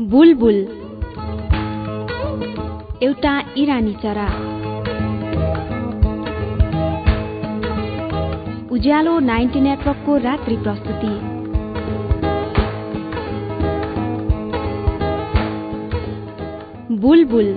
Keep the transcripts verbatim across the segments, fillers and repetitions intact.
बुलबुल एउटा इरानी चरा। उज्यालो नाइन्टी नेटवर्कको रात्रि प्रस्तुति। बुलबुल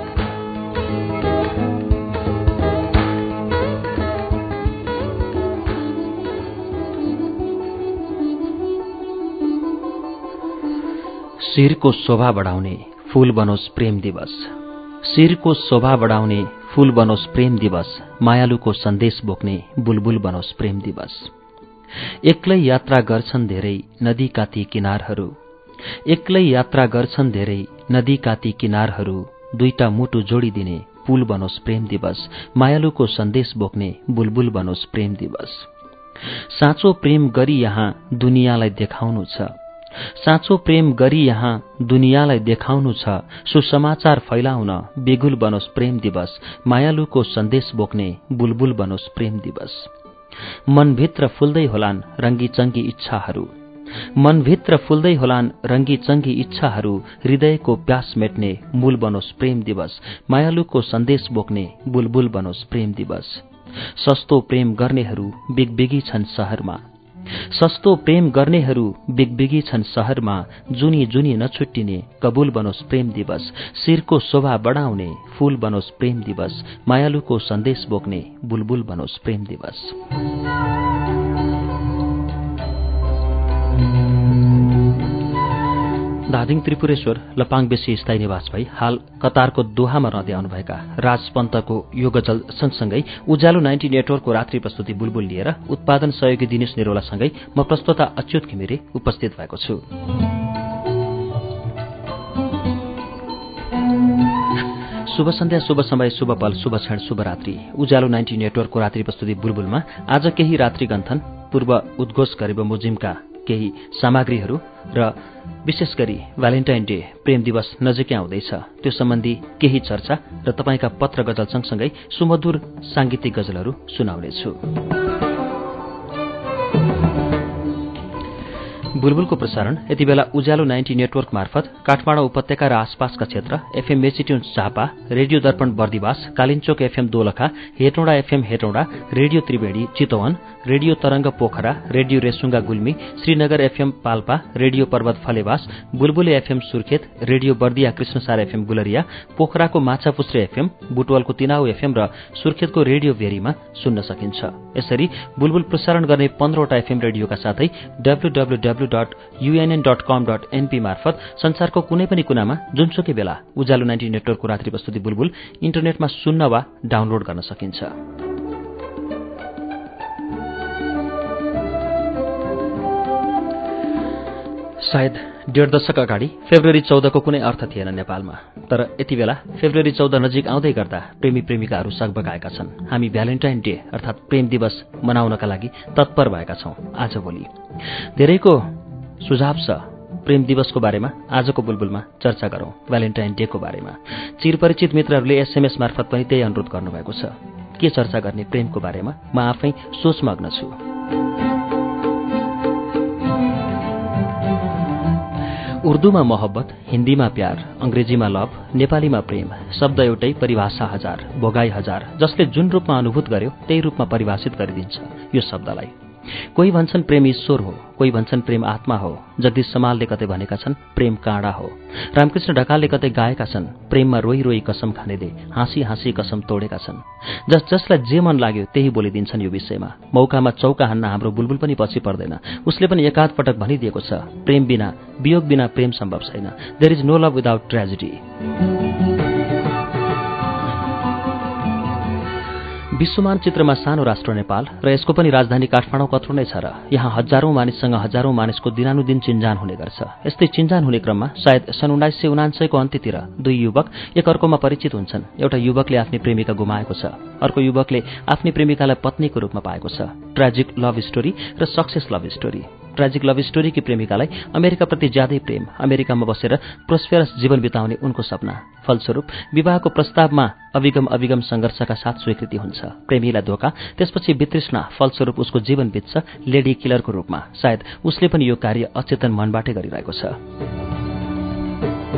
शिरको शोभा बढाउने फूल बनोस् प्रेम दिवस। शिरको शोभा बढाउने फूल बनोस् प्रेम दिवस। मायालुको सन्देश बोक्ने बुलबुल बनोस् प्रेम दिवस। एक्लै यात्रा गर्छन् धेरै नदीका ती किनारहरू। एक्लै यात्रा गर्छन् धेरै नदीका ती किनारहरू। दुईटा मुटु जोडिदिने पुल बनोस् प्रेम दिवस। मायालुको सन्देश बोक्ने बुलबुल बनोस् प्रेम दिवस। साँचो प्रेम गरी यहाँ दुनियाँलाई देखाउनु छ। साँचो प्रेम गरी यहाँ दुनियाँलाई देखाउनु छ। सुसमाचार फैलाउन बेगुल बनोस् प्रेम दिवस। मायालुको सन्देश बोक्ने बुलबुल बनोस् प्रेम दिवस। मनभित्र फुल्दै होलान् रंगी चंगी इच्छाहरू। मनभित्र फुल्दै होलान् रंगी चंगी इच्छाहरू। हृदयको प्यास मेट्ने मूल बनोस् प्रेम दिवस। मायालुको सन्देश बोक्ने बुलबुल बनोस् प्रेम दिवस। सस्तो प्रेम गर्नेहरू बिगबिगी छन् शहरमा। सस्तो प्रेम गर्नेहरू बिगबिगी छन् शहरमा। जुनी जुनी नछुट्टिने कबूल बनोस् प्रेम दिवस। शिरको शोभा बढाउने फूल बनोस् प्रेम दिवस। मायालुको सन्देश बोक्ने बुलबुल बनोस् प्रेम दिवस। धादिङ त्रिपुरेश्वर लपाङबेसी स्थायी निवास भई हाल कतारको दोहामा रहँदै आउनुभएका राज पन्तको यो गजल सँगसँगै उज्यालो नाइन्टी नेटवर्कको रात्रि प्रस्तुति बुलबुल लिएर उत्पादन सहयोगी दिनेश निरौलासँगै म प्रस्तोता अच्युत घिमिरे उपस्थित भएको छु। शुभ सन्ध्या, शुभ समय, शुभ पल, शुभ क्षण, शुभ रात्रि। उज्यालो नाइन्टी नेटवर्कको रात्रि प्रस्तुति बुलबुलमा आज केही रात्रि गन्थन, पूर्व उद्घोष गरे बमोजिमका केही सामग्रीहरू र विशेष गरी भ्यालेन्टाइन डे प्रेम दिवस नजिकै आउँदैछ त्यो सम्बन्धी केही चर्चा र तपाईँका पत्र गजल सँगसँगै सुमधुर सांगीतिक गजलहरू सुनाउनेछु। बुलबुलको प्रसारण यति बेला उज्यालो नाइन्टी नेटवर्क मार्फत काठमाडौँ उपत्यका र आसपासका क्षेत्र एफएम मेसिट्युन्स Jhapa, radio Darpan Bardibas, Kalinchok FM Dolakha, Hetauda FM Hetauda, radio Triveni Chitwan, radio Tarang Pokhara, radio Resunga Gulmi, Srinagar FM Palpa, radio Parbat Phalewas, Bulbule FM Surkhet, radio Bardiya Krishnasar FM Gulariya, पोखराको माछापुछ्रे एफएम, बुटवलको तिनाउ एफएम र सुर्खेतको रेडियो भेरीमा सुन्न सकिन्छ। यसरी बुलबुल प्रसारण गर्ने पन्ध्रवटा एफएम रेडियोका साथै W W W dot UNN dot com dot NP मार्फत संसारको कुनै पनि कुनामा जुनसुकै बेला उज्यालो नाइन्टी नेटवर्कको रात्रि प्रस्तुति बुलबुल इन्टरनेटमा सुन्न वा डाउनलोड गर्न सकिन्छ। सायद डेढ दशक अगाडि फेब्रुअरी चौधको कुनै अर्थ थिएन नेपालमा, तर यति बेला फेब्रुअरी चौध नजिक आउँदै गर्दा प्रेमी प्रेमिकाहरू सकबकाएका छन्। हामी भ्यालेन्टाइन डे अर्थात् प्रेम दिवस मनाउनका लागि तत्पर भएका छौं। आजभोलि धेरैको सुझाव छ प्रेम दिवसको बारेमा आजको बुलबुलमा चर्चा गरौं। भ्यालेन्टाइन डे को बारेमा चिरपरिचित मित्रहरूले एसएमएस मार्फत पनि त्यही अनुरोध गर्नुभएको छ। के चर्चा गर्ने प्रेमको बारेमा म आफै सोचमग्न छु। उर्दूमा मोहब्बत, हिन्दीमा प्यार, अंग्रेजीमा लभ, नेपालीमा प्रेम, शब्द एउटै परिभाषा हजार, भोगाई हजार। जसले जुन रूपमा अनुभूत गर्यो त्यही रूपमा परिभाषित गरिदिन्छ यो शब्दलाई। कोही भन्छन् प्रेम ईश्वर हो, कोही भन्छन् प्रेम आत्मा हो। जगदीश समालले कतै भनेका छन् प्रेम काँडा हो। रामकृष्ण ढकालले कतै गाएका छन् प्रेममा रोई रोई कसम खानेले हाँसी हाँसी कसम तोडेका छन्। जस जसलाई जे मन लाग्यो त्यही बोलिदिन्छन् यो विषयमा। मौकामा चौका हान्न हाम्रो बुलबुल पनि पछि पर्दैन। उसले पनि एकाध पटक भनिदिएको छ प्रेम बिना, वियोग बिना प्रेम सम्भव छैन। There is no love without tragedy. विश्वमानचित्रमा सानो राष्ट्र नेपाल र यसको पनि राजधानी काठमाडौँ कत्रो नै छ र यहाँ हजारौं मानिससँग हजारौं मानिसको दिनानुदिन चिन्जान हुने गर्छ। यस्तै चिन्जान हुने क्रममा सायद सन् उन्नाइस सय उनान्सयको अन्त्यतिर दुई युवक एकअर्कोमा परिचित हुन्छन्। एउटा युवकले आफ्नी प्रेमिका गुमाएको छ, अर्को युवकले आफ्नी प्रेमिकालाई पत्नीको रूपमा पाएको छ। ट्रेजिक लभ स्टोरी र success love story. Tragic love स्टोरीकी प्रेमिकालाई अमेरिकाप्रति ज्यादै प्रेम, अमेरिकामा बसेर प्रोस्पेरस जीवन बिताउने उनको सपना। फलस्वरूप विवाहको प्रस्तावमा अविगम अविगम संघर्षका साथ स्वीकृति हुन्छ। प्रेमीलाई धोका, त्यसपछि वितृष्णा, फलस्वरूप उसको जीवन बित्छ लेडी किलरको रूपमा। सायद उसले पनि यो कार्य अचेतन मनबाटै गरिरहेको छ।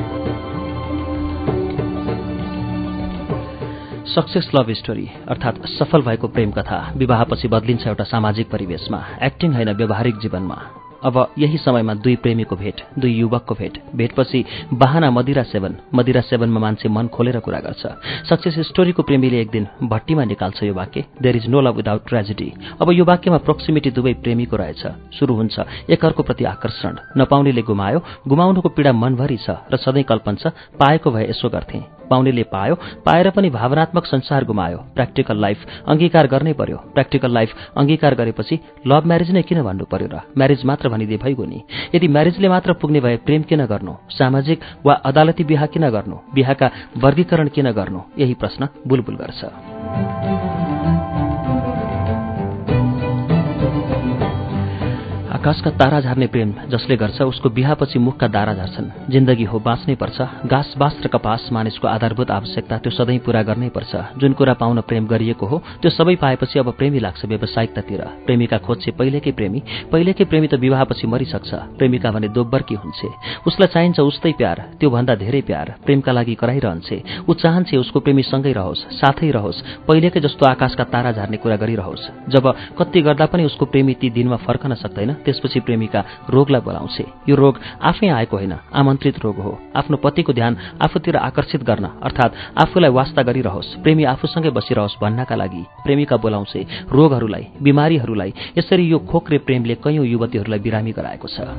सक्सेस लभ स्टोरी अर्थात् सफल भएको प्रेम कथा विवाहपछि बदलिन्छ एउटा सामाजिक परिवेशमा, एक्टिङ होइन व्यावहारिक जीवनमा। अब यही समयमा दुई प्रेमीको भेट, दुई युवकको भेट, भेटपछि बाहना मदिरा सेवन, मदिरा सेवनमा मान्छे मन खोलेर कुरा गर्छ। सक्सेस स्टोरीको प्रेमीले एक दिन भट्टीमा निकाल्छ यो वाक्य, there is no love without tragedy. अब यो वाक्यमा प्रोक्सिमिटी दुवै प्रेमीको रहेछ। सुरु हुन्छ एकअर्को प्रति आकर्षण, नपाउनेले गुमायो, गुमाउनुको पीडा मनभरि छ र सधैँ कल्पन छ पाएको भए यसो गर्थे। पाउनेले पायो, पाएर पनि भावनात्मक संसार गुमायो। प्र्याक्टिकल लाइफ अंगीकार गर्नै पर्यो। प्र्याक्टिकल लाइफ अंगीकार गरेपछि लभ म्यारेज नै किन भन्नु पर्यो र? म्यारेज मात्र भनिदिए भइगयो नि। यदि म्यारेजले मात्र पुग्ने भए प्रेम किन गर्नु? सामाजिक वा अदालती बिहा किन गर्नु? बिहाका वर्गीकरण किन गर्नु? यही प्रश्न बुलबुल गर्छ। आकाशका तारा झार्ने प्रेम जसले गर्छ उसको बिहापछि मुखका दारा झर्छन्। जिन्दगी हो बाँच्नै पर्छ। घाँस बाँस र कपास मानिसको आधारभूत आवश्यकता, त्यो सधैँ पूरा गर्नै पर्छ। जुन कुरा पाउन प्रेम गरिएको हो त्यो सबै पाएपछि अब प्रेमी लाग्छ व्यावसायिकतातिर। प्रेमिका खोज्छे पहिलेकै प्रेमी, पहिलेकै प्रेमी त विवाहपछि मरिसक्छ। प्रेमिका भने दोब्बर की हुन्छे, उसलाई चाहिन्छ उस्तै प्यार, त्योभन्दा धेरै प्यार प्रेमका लागि कराइरहन्छे। ऊ चाहन्छे उसको प्रेमी सँगै रहोस्, साथै रहोस्, पहिलेकै जस्तो आकाशका तारा झार्ने कुरा गरिरहोस्। जब कति गर्दा पनि उसको प्रेमी ती दिनमा फर्कन सक्दैन, त्यसपछि प्रेमिका रोगलाई बोलाउँछे। यो रोग आफै आएको होइन, आमन्त्रित रोग हो। आफ्नो पतिको ध्यान आफूतिर आकर्षित गर्न अर्थात् आफूलाई वास्ता गरिरहोस्, प्रेमी आफूसँगै बसिरहोस् भन्नका लागि प्रेमिका बोलाउँछे रोगहरूलाई, बिमारीहरूलाई। यसरी यो खोक्रे प्रेमले कैयौं युवतीहरूलाई बिरामी गराएको छ।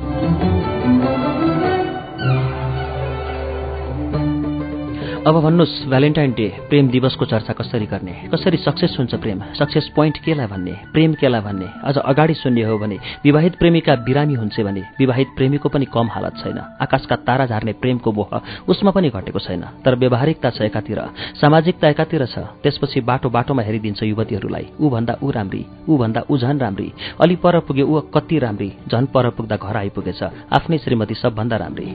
अब भन्नुहोस् भ्यालेन्टाइन डे प्रेम दिवसको चर्चा कसरी गर्ने? कसरी सक्सेस हुन्छ प्रेम? सक्सेस पोइन्ट केलाई भन्ने? प्रेम केलाई भन्ने? अझ अगाडि सुन्ने हो भने विवाहित प्रेमिका बिरामी हुन्छ भने विवाहित प्रेमीको पनि कम हालत छैन। आकाशका तारा झार्ने प्रेमको मोह उसमा पनि घटेको छैन। तर व्यावहारिकता छ एकातिर, सामाजिकता एकातिर छ। त्यसपछि बाटो बाटोमा हेरिदिन्छ युवतीहरूलाई, ऊ भन्दा ऊ राम्री, ऊ भन्दा ऊ झन राम्री, अलि पर पुगे ऊ कति राम्री, झन पर पुग्दा घर आइपुगेछ आफ्नै श्रीमती सबभन्दा राम्री।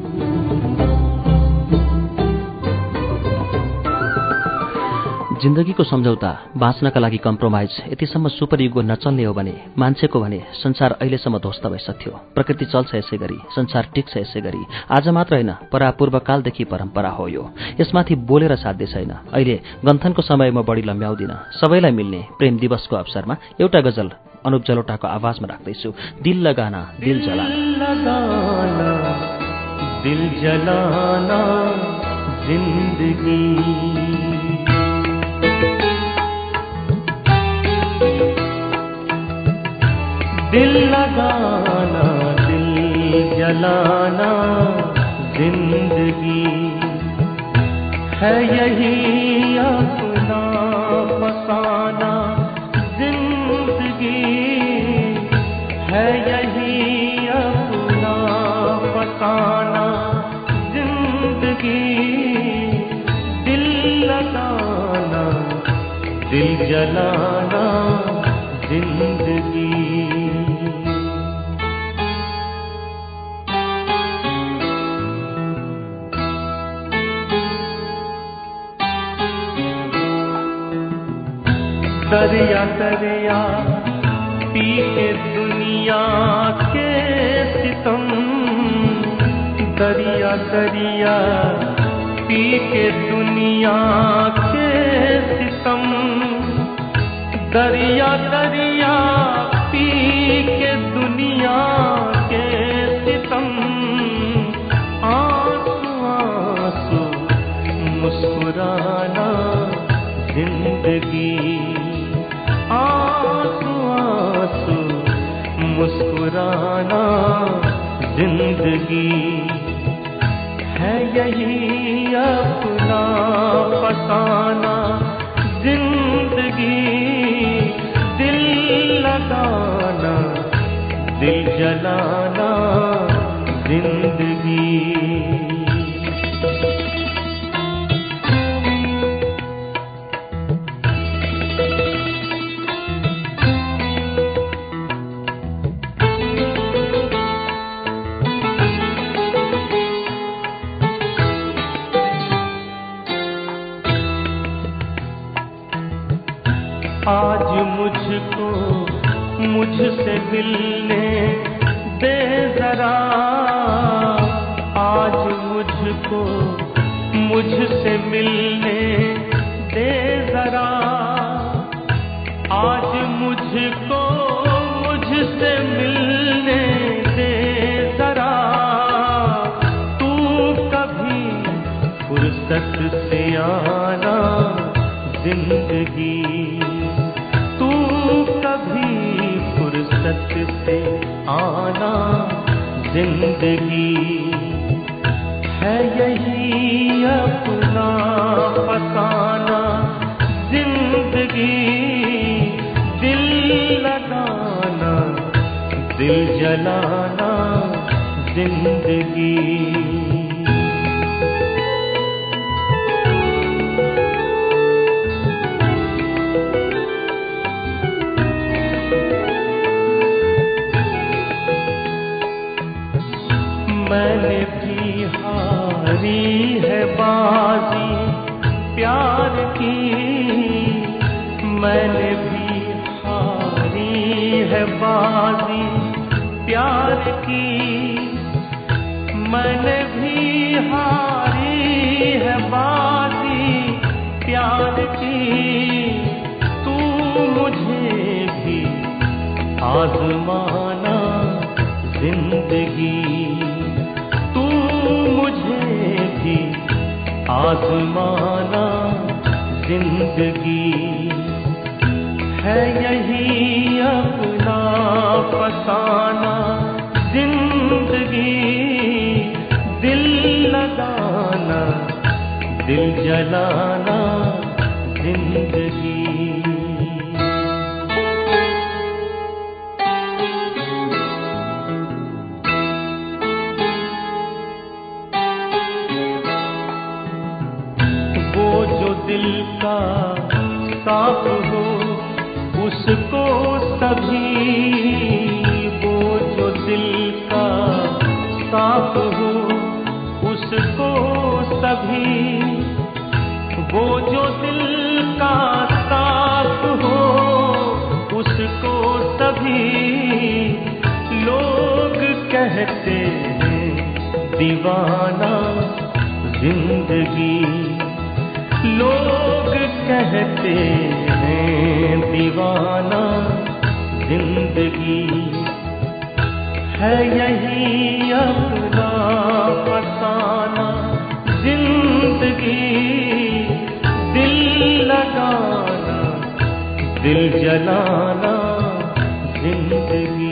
जिन्दगीको सम्झौता, बाँच्नका लागि कम्प्रोमाइज यतिसम्म सुपर युगो नचल्ने हो भने मान्छेको भने संसार अहिलेसम्म ध्वस्त भइसक्थ्यो। प्रकृति चल्छ यसै गरी, संसार टिक्छ यसै गरी। आज मात्र होइन, परापूर्वकालदेखि परम्परा हो यो। यसमाथि बोलेर साध्य छैन। अहिले गन्थनको समय म बढी लम्ब्याउँदिन। सबैलाई मिल्ने प्रेम दिवसको अवसरमा एउटा गजल अनुप जलोटाको आवाजमा राख्दैछु, दिल लगाना दिल जलाना। दिल जलाना जिन्दगी, दिल लगाना दिल जलाना जिंदगी है यही अपना फसाना। जिंदगी है यही अपना फसाना। जिंदगी दिल लगाना दिल जलाना जिंदगी। दरिया दरिया पी के दुनिया के सितम, दरिया दरिया पी के दुनिया के सितम, दरिया दरिया पी के दुनिया के सितम। आंसू आंसू मुस्कुराना जिंदगी, आंसू आंसू मुस्कुराना जिंदगी है यही अपना फसाना। जिंदगी दिल लगाना दिल जलाना जिंदगी। आज मुझको मुझसे मिलने दे जरा, आज मुझको मुझसे मिलने दे जरा। जलाना जिंदगी है, यही अपना फसाना जिंदगी, दिल लगाना दिल जलाना जिंदगी। मैंने भी हारी है बाजी प्यार की, मैंने भी हारी है बाजी प्यार की, मैंने भी हारी है बाजी प्यार की। तू मुझे भी आजमाना जिंदगी, तू मुझे भी आजमाना जिंदगी है, यही अपना फसाना जिंदगी, दिल लगाना दिल जलाना जिंदगी। दिल का साफ हो उसको सभी, वो जो दिल का साफ हो उसको सभी, वो जो दिल का साफ हो उसको सभी लोग कहते हैं दीवाना जिंदगी, लोग कहते हैं दीवाना जिंदगी है, यही अपना फसाना जिंदगी, दिल लगाना दिल जलाना जिंदगी।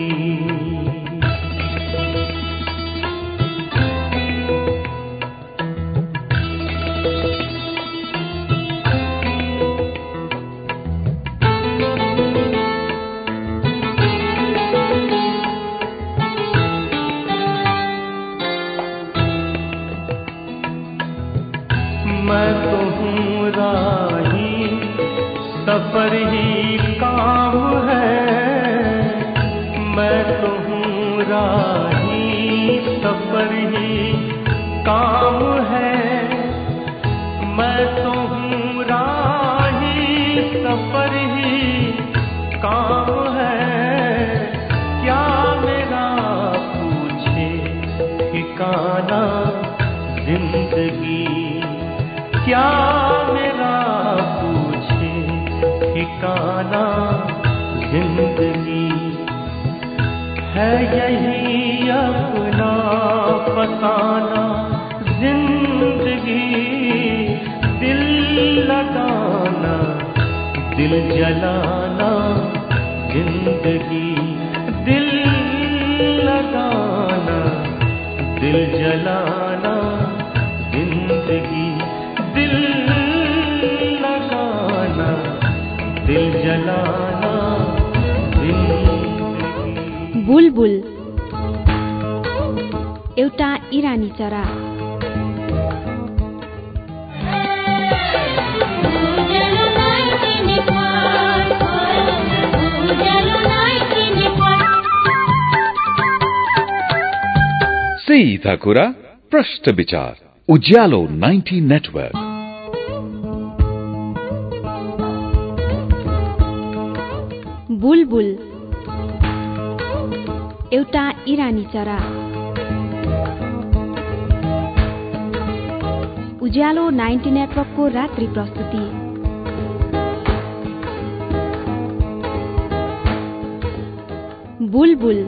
मैं तो हूँ राही सफर ही काम है, मैं तो हूँ राही सफर ही काम है, मैं तो हूँ राही सफर ही काम है। क्या मेरा पूछे ठिकाना जिंदगी, क्या मेरा पूछे ठिकाना जिंदगी है, यही अपना फसाना जिंदगी, दिल लगाना दिल जलाना जिंदगी, दिल लगाना दिल जलाना जिंदगी, दिल लगाना दिल जलाना जिंदगी। बुलबुल एउटा इरानी चरा। सीधा कुरा प्रश्न विचार उज्यालो नाइन्टी नेटवर्क। बुलबुल एउटा इरानी चरा। उज्यालो नाइन्टी नेटवर्कको रात्रि प्रस्तुति। बुलबुल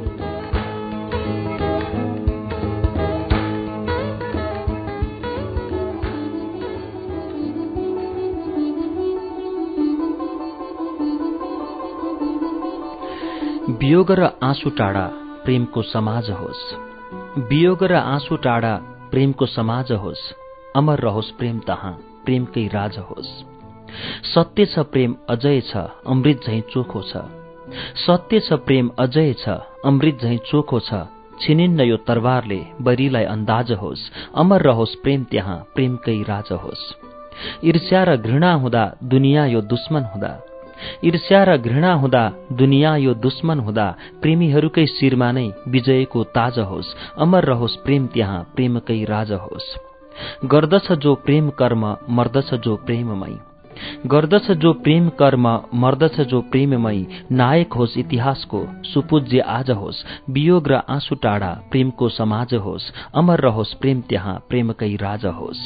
वियोग र आँसु टाढा प्रेमको समाज होस्। वियोग र आँसु टाढा प्रेमको समाज होस्। अमर रहोस् प्रेम तहाँ प्रेमकै राज होस्। सत्य छ प्रेम अजय छ अमृत झैं चोखो छ। सत्य छ प्रेम अजय छ अमृत झैं चोखो छ। छिनिन्न यो तरवारले बैरीलाई अन्दाज होस्। अमर रहोस् प्रेम त्यहाँ प्रेमकै राज होस्। ईर्ष्या र घृणा हुँदा दुनियाँ यो दुश्मन हुँदा ईर्ष्या र घृणा हुँदा दुनियाँ यो दुश्मन हुँदा प्रेमीहरूकै शिरमा नै विजयको ताज होस्। अमर रहोस् प्रेम त्यहाँ प्रेमकै राज होस्। गर्दछ जो प्रेम कर्म मर्दछ जो प्रेममय गर्दछ जो प्रेम कर्म मर्दछ जो प्रेममय। नायक होस् इतिहासको सुपूज्य आज होस्। वियोग र आँसु टाढा प्रेमको समाज होस्। अमर रहोस् प्रेम त्यहाँ प्रेमकै राज होस्।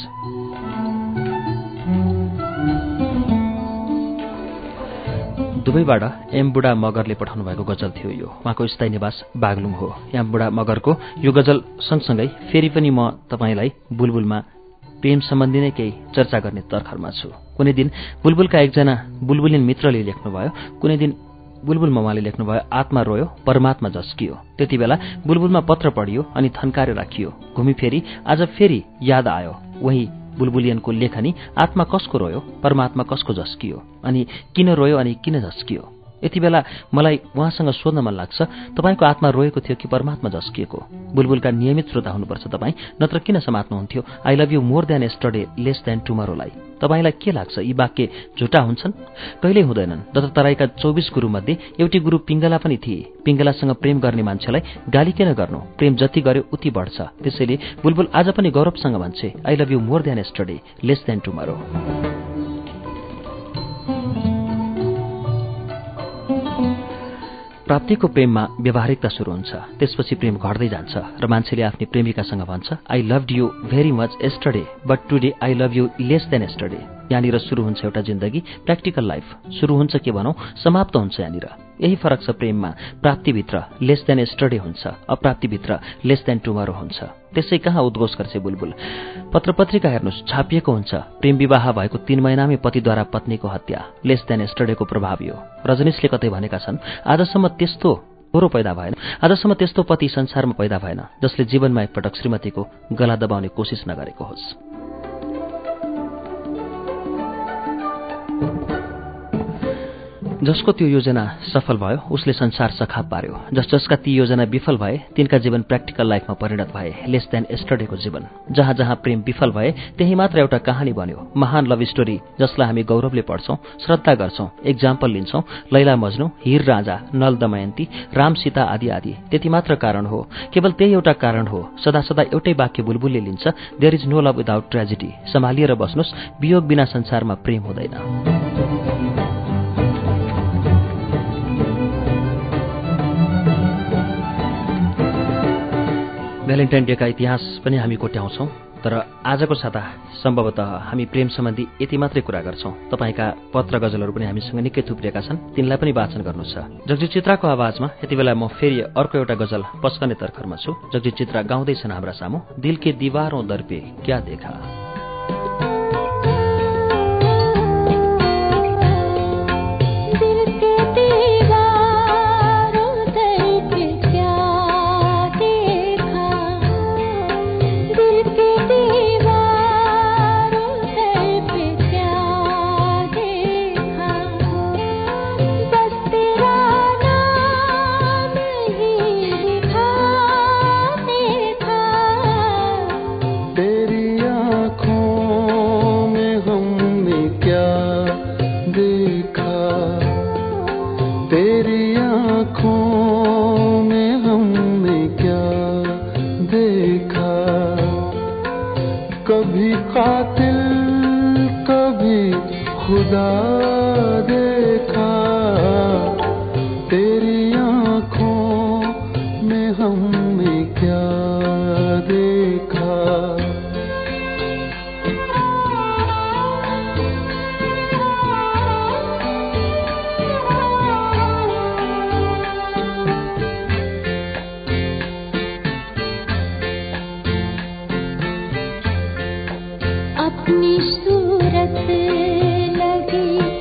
दुबईबाट एमबुढा मगरले पठाउनु भएको गजल थियो यो। उहाँको स्थायी निवास बागलुङ हो। एमबुढा मगरको यो गजल सँगसँगै फेरि पनि म तपाईँलाई बुलबुलमा प्रेम सम्बन्धी नै केही चर्चा गर्ने तर्खरमा छु। कुनै दिन बुलबुलका एकजना बुलबुलिन मित्रले लेख्नुभयो, कुनै दिन बुलबुल ममाले लेख्नुभयो, आत्मा रोयो परमात्मा झस्कियो। त्यति बेला बुलबुलमा पत्र पढियो अनि थन्काएर राखियो। घुमिफेरि आज फेरि याद आयो वही बुलबुलियनको लेखनी, आत्मा कसको रोयो परमात्मा कसको झस्कियो, अनि किन रोयो अनि किन झस्कियो। यति बेला मलाई उहाँसँग सोध्न मन लाग्छ, तपाईँको आत्मा रोएको थियो कि परमात्मा झस्किएको? बुलबुलका नियमित श्रोता हुनुपर्छ तपाईँ, नत्र किन समात्नुहुन्थ्यो I love you more than yesterday less than टुमरोलाई? तपाईँलाई के लाग्छ यी वाक्य झुटा हुन्छन्? कहिल्यै हुँदैनन्। दत्त तराईका चौबिस गुरुमध्ये एउटी गुरु पिङ्गला पनि थिए। पिङ्गलासँग प्रेम गर्ने मान्छेलाई गाली किन गर्नु? प्रेम जति गर्यो उति बढ्छ। त्यसैले बुलबुल आज पनि गौरवसँग भन्छे, I love you more than yesterday less than tomorrow. प्राप्तिको प्रेममा व्यावहारिकता सुरु हुन्छ, त्यसपछि प्रेम घट्दै जान्छ र मान्छेले आफ्नी प्रेमिकासँग भन्छ, I loved you very much yesterday but today I love you less than yesterday. यहाँनिर सुरु हुन्छ एउटा जिन्दगी, प्र्याक्टिकल लाइफ। सुरु हुन्छ के भनौँ, समाप्त हुन्छ यहाँनिर। यही फरक छ प्रेममा। प्राप्तिभित्र लेस देन एस्टरडे हुन्छ, अप्राप्तिभित्र लेस देन टुमरो हुन्छ। त्यसै कहाँ उद्घोष गर्छ बुलबुल। पत्र पत्रिका हेर्नुहोस्, छापिएको हुन्छ प्रेम विवाह भएको तीन महिनामै पतिद्वारा पत्नीको हत्या। लेस देन एस्टरडेको प्रभाव यो। रजनीशले कतै भनेका छन्, आजसम्म त्यस्तो छोरो पैदा भएन, आजसम्म त्यस्तो पति संसारमा पैदा भएन जसले जीवनमा एकपटक श्रीमतीको गला दबाउने कोसिस नगरेको होस्। जसको त्यो योजना सफल भयो उसले संसार सखाप पार्यो। जस जसका ती योजना विफल भए तिनका जीवन प्र्याक्टिकल लाइफमा परिणत भए, लेस देन एस्टरडेको जीवन। जहाँ जहाँ प्रेम विफल भए त्यही मात्र एउटा कहानी बन्यो, महान लभ स्टोरी जसलाई हामी गौरवले पढ्छौं, श्रद्धा गर्छौं, एक्जाम्पल लिन्छौं। लैला मजनू, हीर राजा, नल दमयन्ती, राम सीता आदि आदि। त्यति मात्र कारण हो, केवल त्यही एउटा कारण हो। सदा सदा एउटै वाक्य बुलबुलले लिन्छ, there is no love without tragedy. सम्हालिएर बस्नुस्, वियोग बिना संसारमा प्रेम हुँदैन। भ्यालेन्टाइन डेका इतिहास पनि हामी कोट्याउँछौँ, तर आजको साता सम्भवतः हामी प्रेम सम्बन्धी यति मात्रै कुरा गर्छौँ। तपाईँका पत्र गजलहरू पनि हामीसँग निकै थुप्रिएका छन्, तिनलाई पनि वाचन गर्नु छ। जगजित चित्राको आवाजमा यति बेला म फेरि अर्को एउटा गजल पस्कने तर्खरमा छु। जगजित चित्रा गाउँदैछन् हाम्रा सामु, दिल के दीवारों दर पे क्या देखा। अपनी सूरत लगी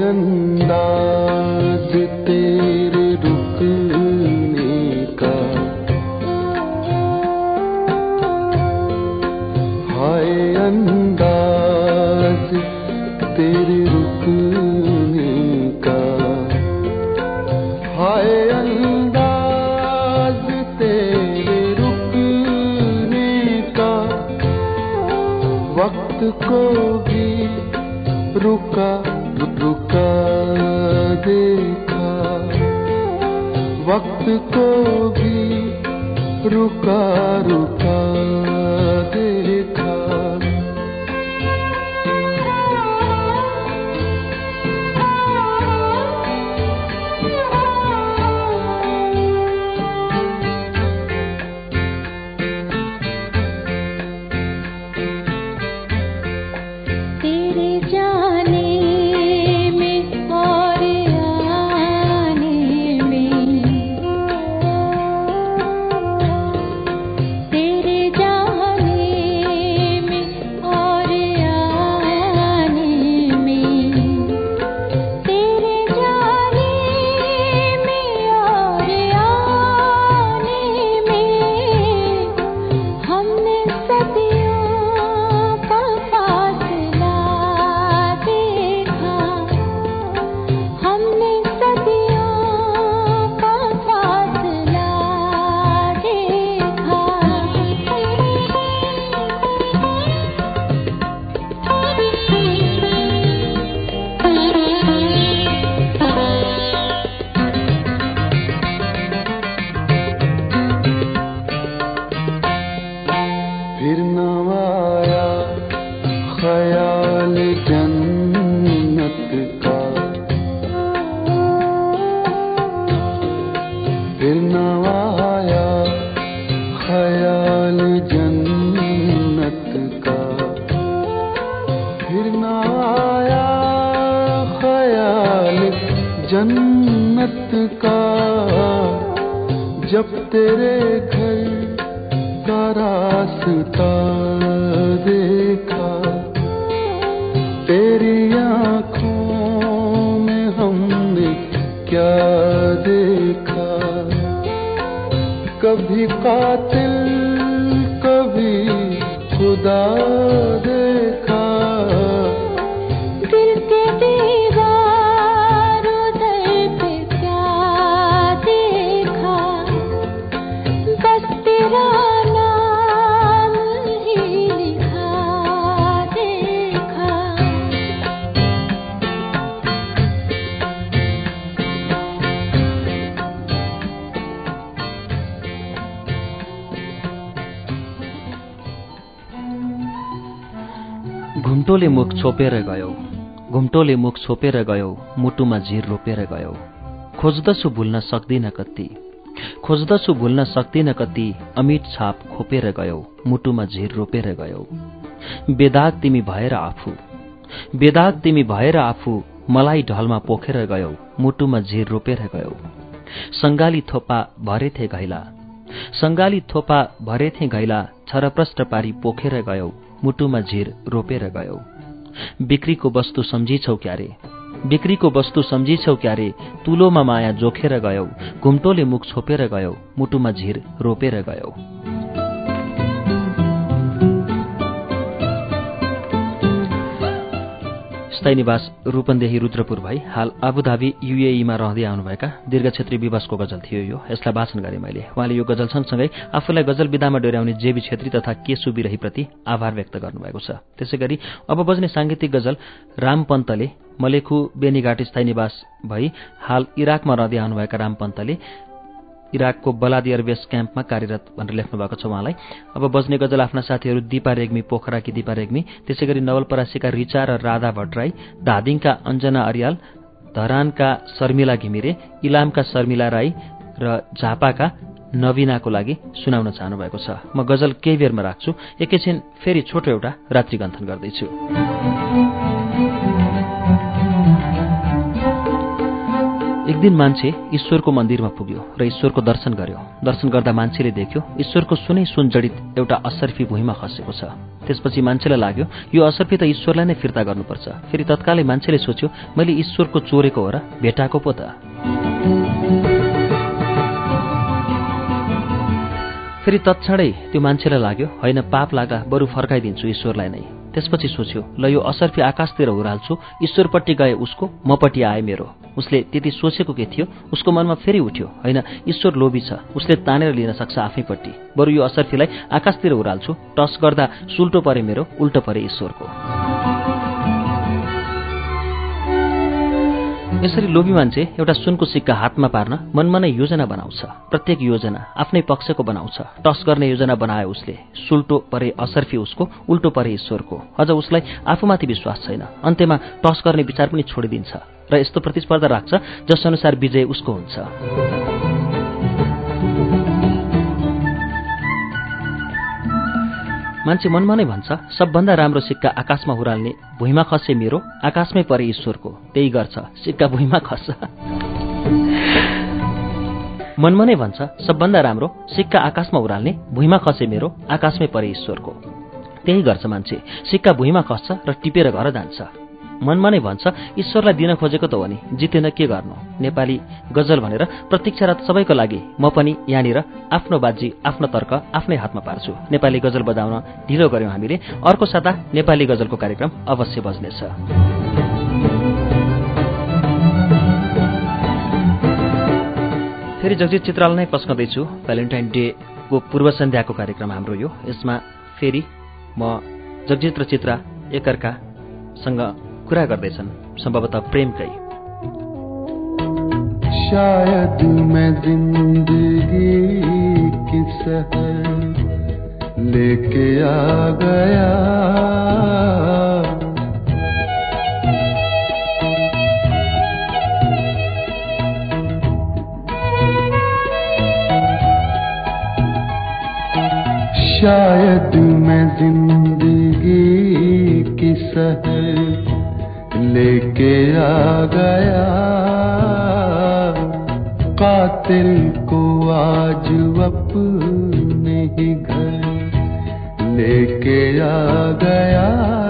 अंदाज तेरे रुकने का, हाय अंदाज तेरे रुकने का, हाय अंदाज तेरे रुकने का। वक्त को भी रुका रुका देखा, वक्त को भी रुका रुका देखा। जन्नत का जब तेरे घर का रास्ता देखा, तेरी आँखों में हमने क्या देखा। कभी कातिल कभी खुदा देखा, दिल के दीवारों दर पे क्या देखा। बस तेरा नाम ही लिखा देखा। घुम्टोले मुख छोपेर गयो, घुम्टोले मुख छोपेर गयो, मुटुमा झिर रोपेर गयो। खोज्दछु भुल्न सक्दिन कति, खोज्दछु भुल्न सक्दिन कति, अमिट छाप खोपेर गयो, मुटुमा झिर रोपेर गयो। बेदाग तिमी भएर आफू, बेदाग तिमी भएर आफू, मलाई ढलमा पोखेर गयो, मुटुमा झिर रोपेर गयो। सङ्गाली थोपा भरेथे घैला, सङ्गाली थोपा भरेथे घैला, छरप्रष्ट पारी पोखेर गयो, मुटुमा झिर रोपेर गयो। बिक्रीको वस्तु सम्झिछौ क्यारे, बिक्रीको वस्तु सम्झिछौ क्यारे, तुलोमा माया जोखेर गयो, घुम्टोले मुख छोपेर गयो, मुटुमा झिर रोपेर गयो। स्थायी निवास रूपन्देही रुद्रपुर भई हाल आबुधाबी युएईमा रहँदै आउनुभएका दीर्घ छेत्री विवशको गजल थियो यो। यसलाई वाचन गरेँ मैले। उहाँले यो गजल सँगसँगै आफूलाई गजल विधामा डोर्याउने जेबी छेत्री तथा केशु बिरहीप्रति आभार व्यक्त गर्नुभएको छ। त्यसै गरी अब बज्ने साङ्गीतिक गजल राम पन्तले, मलेखु बेनीघाट स्थायी निवास भई हाल इराकमा रहँदै आउनुभएका राम पन्तले इराकको बलादी एयरबेस क्याम्पमा कार्यरत भनेर लेख्नु भएको छ उहाँलाई। अब बज्ने गजल आफ्ना साथीहरू दिपा रेग्मी, पोखराकी दिपा रेग्मी, त्यसै गरी नवलपरासीका रिचा र राधा भट्टराई, धादिङका अञ्जना अर्याल, धरानका शर्मिला घिमिरे, इलामका शर्मिला राई र झापाका नवीनाको लागि सुनाउन चाहनु भएको छ। म गजल केही बेरमा राख्छु, एकैछिन फेरि छोटो एउटा रात्रिगन्थन गर्दैछु। दिन मान्छे ईश्वरको मन्दिरमा पुग्यो र ईश्वरको दर्शन गर्यो। दर्शन गर्दा मान्छेले देख्यो ईश्वरको सुनै सुन जडित एउटा असर्फी भुइँमा खसेको छ। त्यसपछि मान्छेलाई लाग्यो यो असर्फी त ईश्वरलाई नै फिर्ता गर्नुपर्छ। फेरि तत्कालै मान्छेले सोच्यो मैले ईश्वरको चोरेको हो र भेटाएको पो त। फेरि तत्क्षणै त्यो मान्छेलाई लाग्यो होइन पाप लाग्दा बरु फर्काइदिन्छु ईश्वरलाई नै। त्यसपछि सोच्यो ल यो असर्फी आकाशतिर उराल्छु, ईश्वरपट्टि गए उसको, मपट्टि आए मेरो। उसले त्यति सोचेको के थियो, उसको मनमा फेरि उठ्यो होइन ईश्वर लोभी छ, उसले तानेर लिन सक्छ आफैपट्टि, बरु यो असर्फीलाई आकाशतिर उराल्छु, टस गर्दा सुल्टो परे मेरो, उल्टो परे ईश्वरको। यसरी लोभी मान्छे एउटा सुनको सिक्का हातमा पार्न मनमा नै योजना बनाउँछ। प्रत्येक योजना आफ्नै पक्षको बनाउँछ। टस गर्ने योजना बनाए उसले, सुल्टो परे असर्फी उसको, उल्टो परे ईश्वरको। अझ उसलाई आफूमाथि विश्वास छैन। अन्त्यमा टस गर्ने विचार पनि छोडिदिन्छ र यस्तो प्रतिस्पर्धा राख्छ जसअनुसार विजय उसको हुन्छ। मान्छे मनमा नै भन्छ सबभन्दा राम्रो सिक्का आकाशमा उराल्ने, भुइँमा खसे मेरो, आकाशमै परे ईश्वरको। त्यही गर्छ, सिक्का भुइँमा खस्छ। मनमा नै भन्छ सबभन्दा राम्रो सिक्का आकाशमा उराल्ने, भुइँमा खसे मेरो, आकाशमै परे ईश्वरको। त्यही गर्छ मान्छे, सिक्का भुइँमा खस्छ र टिपेर घर जान्छ। मनमा नै भन्छ ईश्वरलाई दिन खोजेको त हो नि, जितेन के गर्नु। नेपाली गजल भनेर प्रतीक्षा रात सबैको लागि म पनि यहाँनिर आफ्नो बाजी, आफ्नो तर्क आफ्नै हातमा पार्छु। नेपाली गजल बजाउन ढिलो गऱ्यौँ हामीले। अर्को साता नेपाली गजलको कार्यक्रम अवश्य बज्नेछ। फेरि जगजित चित्राल नै पस्कँदैछु। भ्यालेन्टाइन डेको पूर्व सन्ध्याको कार्यक्रम हाम्रो यो। यसमा फेरि म जगजित र चित्रा एकअर्कासँग कुरा गर्दैछन्, सम्भवतः प्रेमकै। शायद मैं जिंदगी की सहर लेके आ गया, शायद मैं जिंदगी की सहर लेके आ गया, कातिल को आज अपने ही घर लेके आ गया।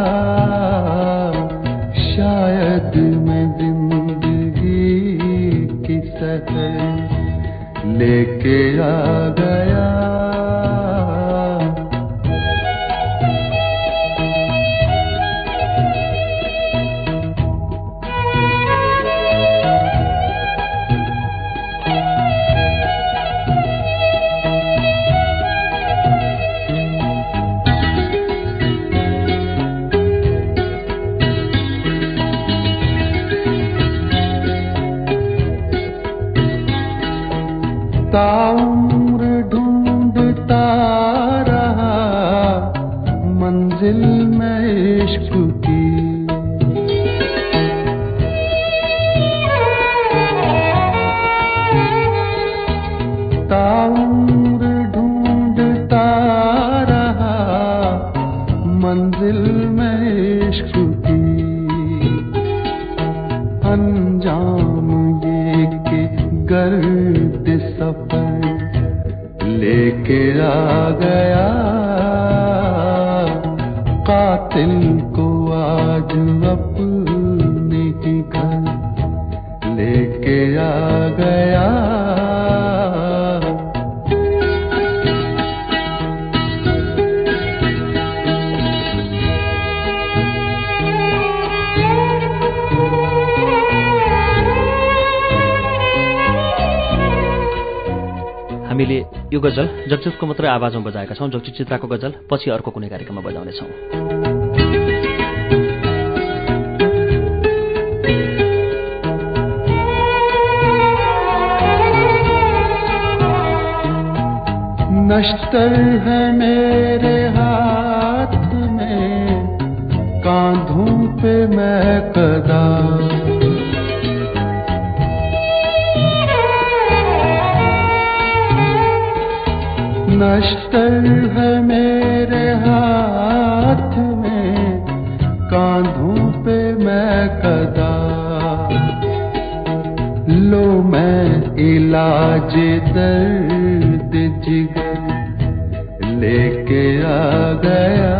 शायद मैं जिंदगी की सहर लेके आ गया। ताउम्र ढूंढता रहा मंजिल में इश्क की, ताउम्र ढूंढता रहा मंजिल में इश्क की। अंजाम ये कि गर्द सफर लेके आ गया, कातिल को आज अपने ही घर लेके आ गया। हामीले यो गजल जगजितको मात्रै आवाजमा बजाएका छौँ। जगजित चित्राको गजल पछि अर्को कुनै कार्यक्रममा बजाउनेछौँ। नश्तर है मेरे हाथ में, कांधों पे मैं कदा, नश्तर है मेरे हाथ में, कांधों पे मैं कदा। लो इलाज दर्द जिगर लेके आ गया।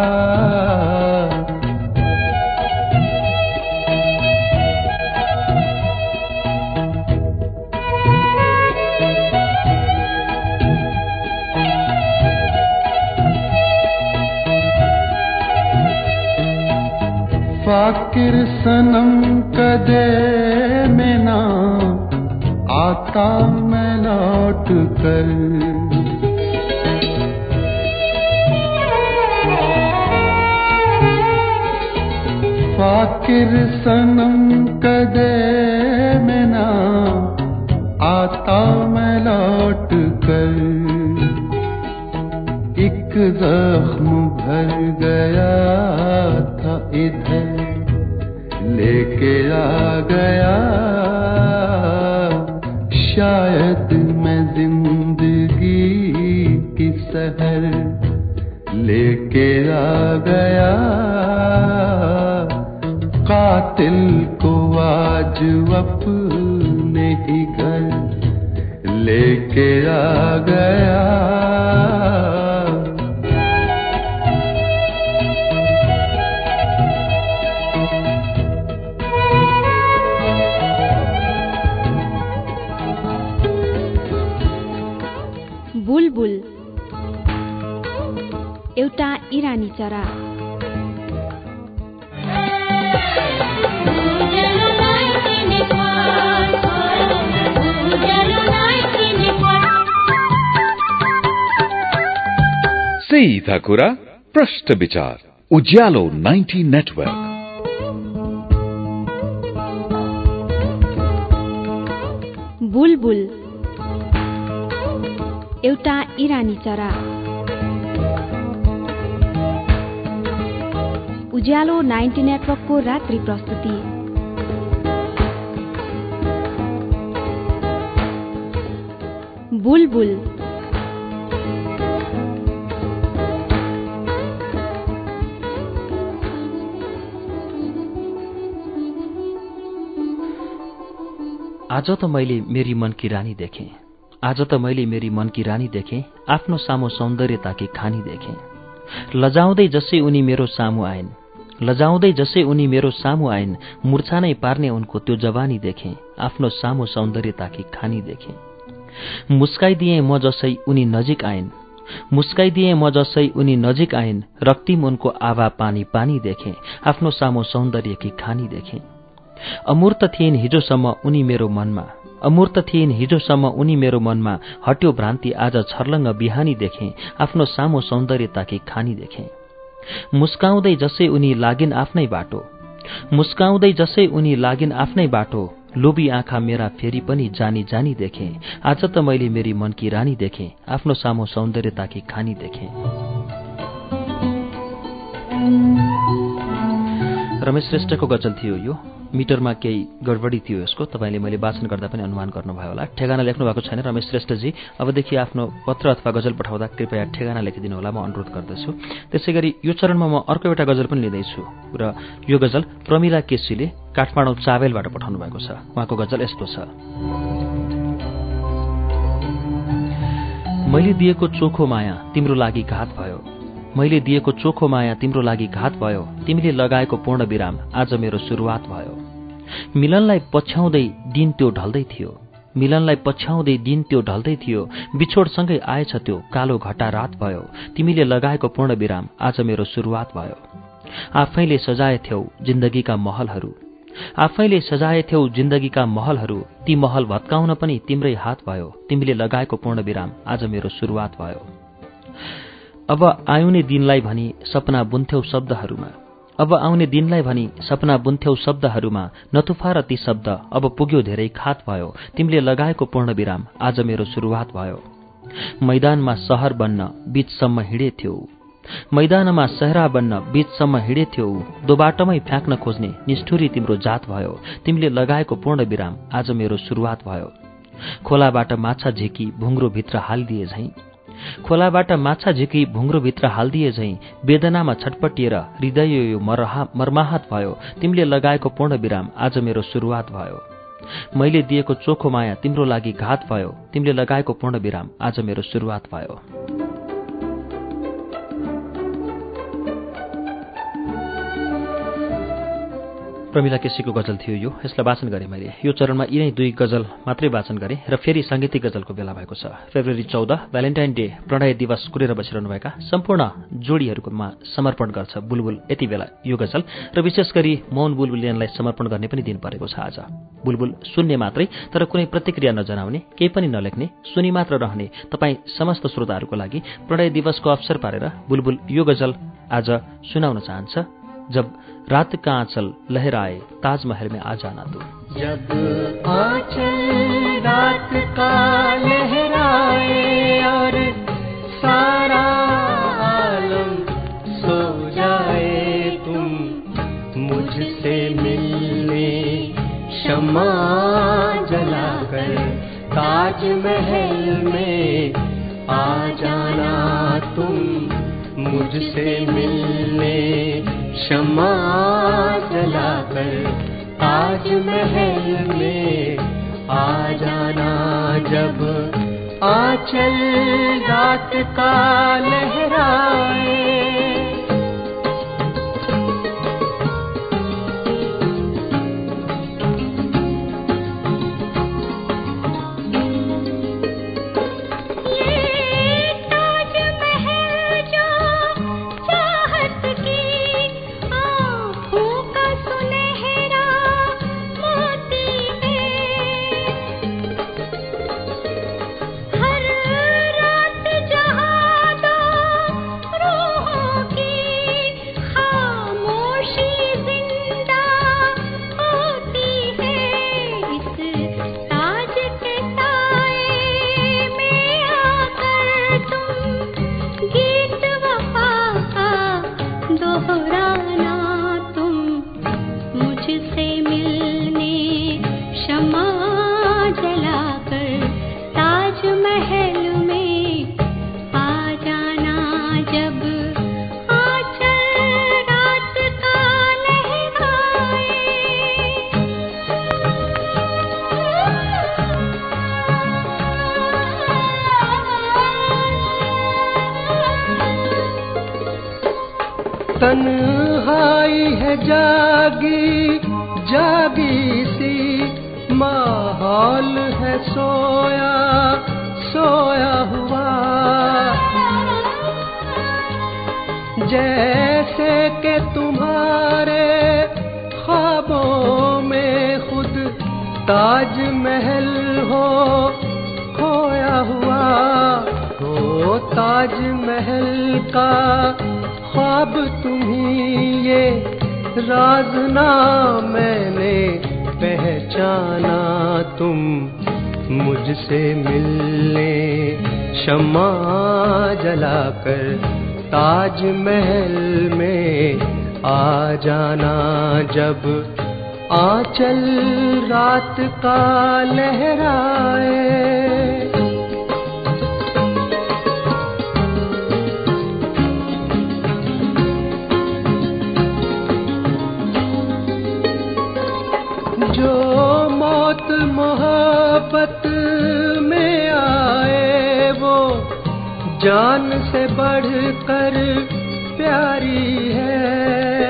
फाकिर सनम कदे में ना आता मैं लौट कर। फाकिर सनम कदे में ना आता मैं लौट कर। एक जख्म भर गया था इधर लेके आ गया। शायद मैं जिंदगी की सहर लेके आ गया। कातिल को आज अपने ही घर लेके आ गया। बुलबुल एउटा इरानी चरा। सीधा कुरा प्रश्न विचार उज्यालो नाइन्टी नेटवर्क। बुलबुल एउटा इरानी चरा। उज्यालो नाइन्टी नेटवर्कको रात्रि प्रस्तुति। बुलबुल आज त मैले मेरी मनकी रानी देखेँ। आज त मैले मेरी मनकी रानी देखेँ। आफ्नो सामु सौन्दर्यताकी खानी देखेँ। लजाउँदै जसै उनी मेरो सामु आइन्। लजाउँदै जसै उनी मेरो सामु आइन्। मूर्छा नै पार्ने उनको त्यो जवानी देखेँ। आफ्नो सामु सौन्दर्यताकी खानी देखेँ। मुस्काइदिए म जसै उनी नजिक आइन्। मुस्काइदिए म जसै उनी नजिक आइन्। रक्तिम उनको आभा पानी पानी देखेँ। आफ्नो सामु सौन्दर्यकी खानी देखेँ। अमूर्त थिइन् हिजोसम्म उनी मेरो मनमा। अमूर्त थिइन् हिजोसम्म उनी मेरो मनमा। हट्यो भ्रान्ति आज छर्लङ्ग बिहानी देखेँ। आफ्नो सामु सौन्दर्यताकी खानी देखेँ। मुस्काउँदै जसै उनी लागिन् आफ्नै बाटो। मुस्काउँदै जसै उनी लागिन् आफ्नै बाटो। लोभी आँखा मेरा फेरि पनि जानी जानी देखेँ। आज त मैले मेरी मनकी रानी देखेँ। आफ्नो सामु सौन्दर्यताकी खानी देखेँ। रमेश श्रेष्ठको गजल थियो यो। मिटरमा केही गडबडी थियो यसको। तपाईँले मैले वाचन गर्दा पनि अनुमान गर्नुभयो होला। ठेगाना लेख्नु भएको छैन रमेश श्रेष्ठजी। अबदेखि आफ्नो पत्र अथवा गजल पठाउँदा कृपया ठेगाना लेखिदिनु होला, म अनुरोध गर्दछु। त्यसै गरी यो चरणमा म अर्को एउटा गजल पनि लिँदैछु र यो गजल प्रमिला केसीले काठमाडौँ चाबेलबाट पठाउनु भएको छ। उहाँको गजल यस्तो छ। मैले दिएको चोखो माया तिम्रो लागि घात भयो। मैले दिएको चोखो माया तिम्रो लागि घात भयो। तिमीले लगाएको पूर्ण विराम आज मेरो सुरुवात भयो। मिलनलाई पछ्याउँदै दिन त्यो ढल्दै थियो। मिलनलाई पछ्याउँदै दिन त्यो ढल्दै थियो। बिछोडसँगै आएछ त्यो कालो घटा रात भयो। तिमीले लगाएको पूर्ण विराम आज मेरो सुरुवात भयो। आफैले सजाएथ्यौ जिन्दगीका महलहरू। आफैले सजाएथ्यौ जिन्दगीका महलहरू। ती महल भत्काउन पनि तिम्रै हात भयो। तिमीले लगाएको पूर्ण विराम आज मेरो सुरुवात भयो। अब आउने दिनलाई भनी सपना बुन्थ्यौ शब्दहरूमा। अब आउने दिनलाई भनी सपना बुन्थ्यौ शब्दहरूमा। नतुफा र ती शब्द अब पुग्यो धेरै खात भयो। तिमीले लगाएको पूर्ण विराम आज मेरो सुरुवात भयो। मैदानमा सहर बन्न बीचसम्म हिँडेथ्यौ। मैदानमा सहरा बन्न बीचसम्म हिँडेथ्यौ। दो बाटोमै फ्याँक्न खोज्ने निष्ठुरी तिम्रो जात भयो। तिमीले लगाएको पूर्ण विराम आज मेरो सुरुवात भयो। खोलाबाट माछा झिकी भुङ्ग्रो भित्र हालिदिए झैं। खोलाबाट माछा झिकी भुङ्ग्रो भित्र हालिदिए झैं। वेदनामा छटपटिएर हृदय यो मर्माहत भयो। तिमीले लगाएको पूर्ण विराम आज मेरो सुरुवात भयो। मैले दिएको चोखो माया तिम्रो लागि घात भयो, तिमीले लगाएको पूर्ण विराम आज मेरो सुरुवात भयो। प्रमिला केसीको गजल थियो यो। यसलाई वाचन गरेँ मैले। यो चरणमा यिनै दुई गजल मात्रै वाचन गरेँ र फेरि साङ्गीतिक गजलको बेला भएको छ। फेब्रुअरी चौध भ्यालेन्टाइन डे प्रणय दिवस कुरेर बसिरहनुभएका सम्पूर्ण जोडीहरूमा समर्पण गर्छ बुलबुल यति बेला यो गजल, र विशेष गरी मौन बुलबुलियनलाई समर्पण गर्ने पनि दिन परेको छ आज। बुलबुल सुन्ने मात्रै तर कुनै प्रतिक्रिया नजनाउने, केही पनि नलेख्ने, सुनि मात्र रहने तपाईँ समस्त श्रोताहरूको लागि प्रणय दिवसको अवसर पारेर बुलबुल यो गजल आज सुनाउन चाहन्छ। जब रात का आंचल लहराए ताजमहल में आ जाना तू। जब आंचल रात का लहराए और सारा आलम सो जाए, तुम मुझसे मिलने शम्मा जलाकर ताजमहल में आ जाना, तुम मुझसे मिलने शम्मा जलाकर ताजमहल में आ जाना। जब आंचल रात का लहराए। तन्हाई है जागी जागी सी, माहौल है सोया सोया हुआ, जैसे कि तुम्हारे ख्वाबों में खुद ताजमहल हो खोया हुआ। हो ताजमहल का ख्वाब तुम्ही, ये राज ना मैंने पहचाना, तुम मुझसे मिलने शम्मा जलाकर ताजमहल में आ जाना। जब आंचल रात का लहराए। मोहब्बत में आए वो जान से बढ़कर प्यारी है।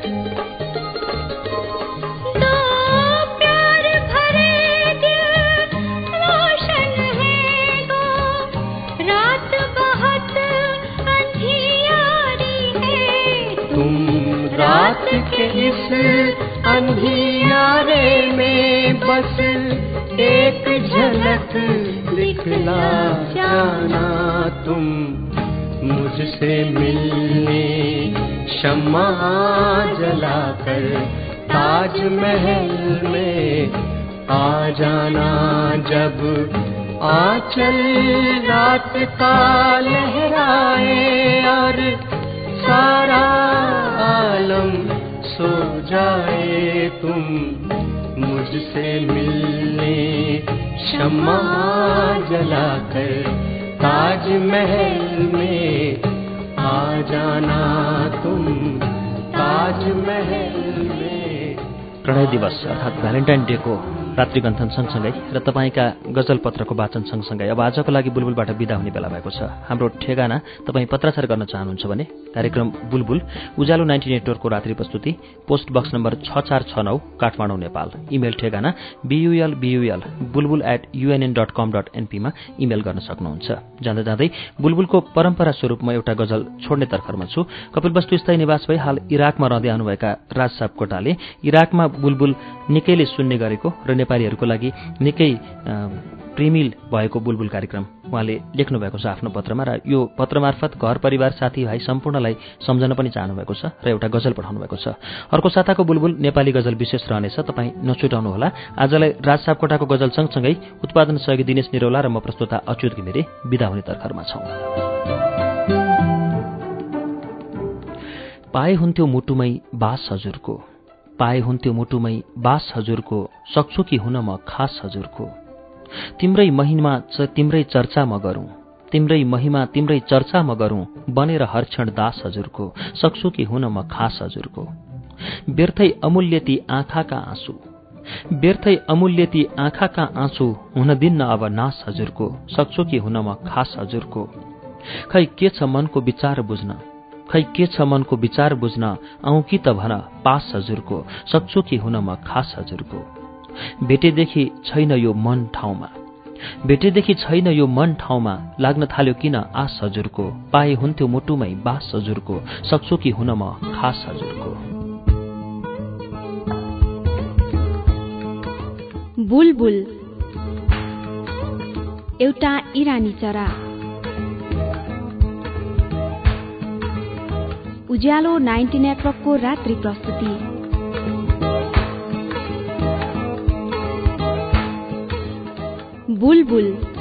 तो प्यार भरे दिल रोशन है वो, रात बहुत अंधियारी है। तुम रात के इस अंधियारे में बस एक झलक दिखला जाना, तुम मुझसे मिलने शम्मा जलाकर ताजमहल में आ जाना। जब आंचल रात का लहराए और सारा आलम सो जाए, तुम मुझसे मिलने शम्मा जलाकर ताजमहल में आ जाना, तुम ताजमहल में। प्रणय दिवस अर्थात् भ्यालेन्टाइन डे को रात्रिगन्थन सँगसँगै र तपाईँका गजल पत्रको वाचन सँगसँगै अब आजको लागि बुलबुलबाट बिदा हुने बेला भएको छ। हाम्रो ठेगाना तपाईँ पत्राचार गर्न चाहनुहुन्छ भने कार्यक्रम बुलबुल उज्यालो नाइन्टी नेटवर्कको रात्रि प्रस्तुति पोस्ट बक्स नम्बर छ चार छ नौ काठमाडौँ नेपाल। इमेल ठेगाना B U L B U L Bulbul at U N N dot com dot एनपीमा इमेल गर्न सक्नुहुन्छ। जाँदा जाँदै बुलबुलको परम्परा स्वरूप म एउटा गजल छोड्ने तर्खरमा छु। कपिलवस्तु स्थायी निवास भई हाल इराकमा रहँदै आउनुभएका राज सापकोटाले इराकमा बुलबुल निकैले सुन्ने गरेको र नेपालीहरूको लागि निकै प्रेमिल भएको बुलबुल कार्यक्रम उहाँले लेख्नु भएको छ आफ्नो पत्रमा र यो पत्र मार्फत घर परिवार साथीभाइ सम्पूर्णलाई सम्झन पनि चाहनु भएको छ र एउटा गजल पठाउनु भएको छ। अर्को साताको बुलबुल नेपाली गजल विशेष रहनेछ, तपाईँ नछुटाउनुहोला। आजलाई राज सापकोटाको गजल सँगसँगै उत्पादन सहयोगी दिनेश निरौला र म प्रस्तोता अच्युत घिमिरे बिदा हुने तर्खरमा छौं। पाए हुन्थ्यो मुटुमै बास हजुरको, पाए हुन्थ्यो मुटुमै बास हजुरको, सक्छु कि हुन म खास हजुरको। तिम्रै महिमा तिम्रै चर्चा म गरौं, तिम्रै महिमा तिम्रै चर्चा म गरौं, बनेर हर क्षण दास हजुरको, सक्छु कि हुन म खास हजुरको। व्यर्थै अमूल्य ती आँखाका आँसु, व्यर्थै अमूल्य ती आँखाका आँसु, हुन दिन्न अब नास हजुरको, सक्छु कि हुन म खास हजुरको। खै के छ मनको विचार बुझ्न, खै के छ मनको विचार बुझ्न, आउँ कि त भन पास हजुरको, सक्छु कि हुन म खास हजुरको। भेटेदेखि छैन यो मन ठाउँमा, भेटेदेखि छैन यो मन ठाउँमा, लाग्न थाल्यो किन आस हजुरको, पाए हुन्थ्यो मुटुमै बास हजुरको, सक्छु कि हुन म खास हजुरको। बुलबुल एउटा इरानी चरा। उज्यालो नाइन्टी नेटवर्कको रात्रि प्रस्तुति बुलबुल।